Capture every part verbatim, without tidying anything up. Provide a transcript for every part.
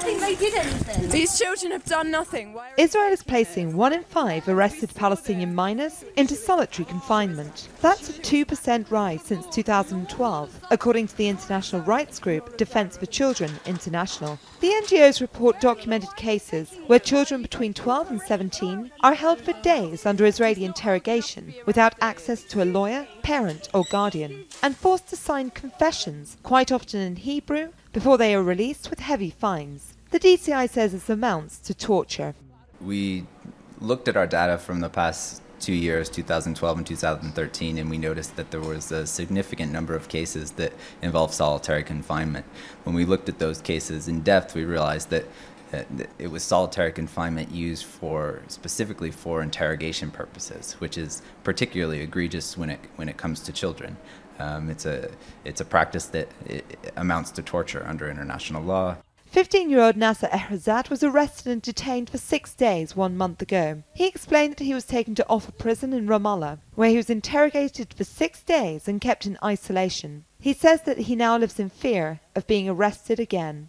think they did anything. These children have done nothing. Why Israel is placing one in five arrested Palestinian minors into solitary confinement. That's a two percent rise since two thousand twelve, according to the international rights group Defence for Children International. The N G O's report documented cases where children between twelve and seventeen are held for days under Israeli interrogation without access to a lawyer, parent or guardian, and forced to sign confessions, quite often in Hebrew, before they are released with heavy fines. The D C I says this amounts to torture. We looked at our data from the past two years, two thousand twelve and two thousand thirteen, and we noticed that there was a significant number of cases that involved solitary confinement. When we looked at those cases in depth, we realized that uh, it was solitary confinement used for specifically for interrogation purposes, which is particularly egregious when it when it comes to children. Um, it's a it's a practice that it, it amounts to torture under international law. fifteen-year-old Nasser Ehrazat was arrested and detained for six days one month ago. He explained that he was taken to Offa prison in Ramallah, where he was interrogated for six days and kept in isolation. He says that he now lives in fear of being arrested again.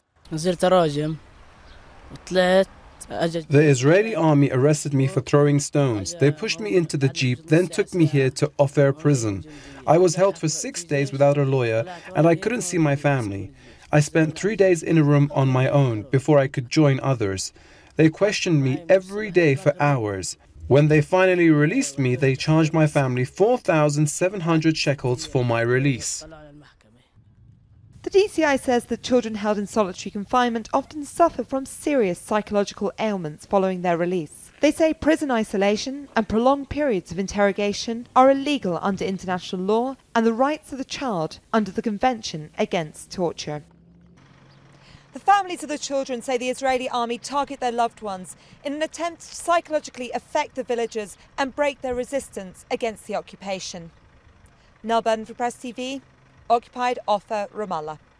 The Israeli army arrested me for throwing stones. They pushed me into the jeep, then took me here to Offa prison. I was held for six days without a lawyer, and I couldn't see my family. I spent three days in a room on my own before I could join others. They questioned me every day for hours. When they finally released me, they charged my family four thousand seven hundred shekels for my release. The D C I says that children held in solitary confinement often suffer from serious psychological ailments following their release. They say prison isolation and prolonged periods of interrogation are illegal under international law and the rights of the child under the Convention Against Torture. The families of the children say the Israeli army target their loved ones in an attempt to psychologically affect the villagers and break their resistance against the occupation. Nell Burden for Press T V, occupied Offa, Ramallah.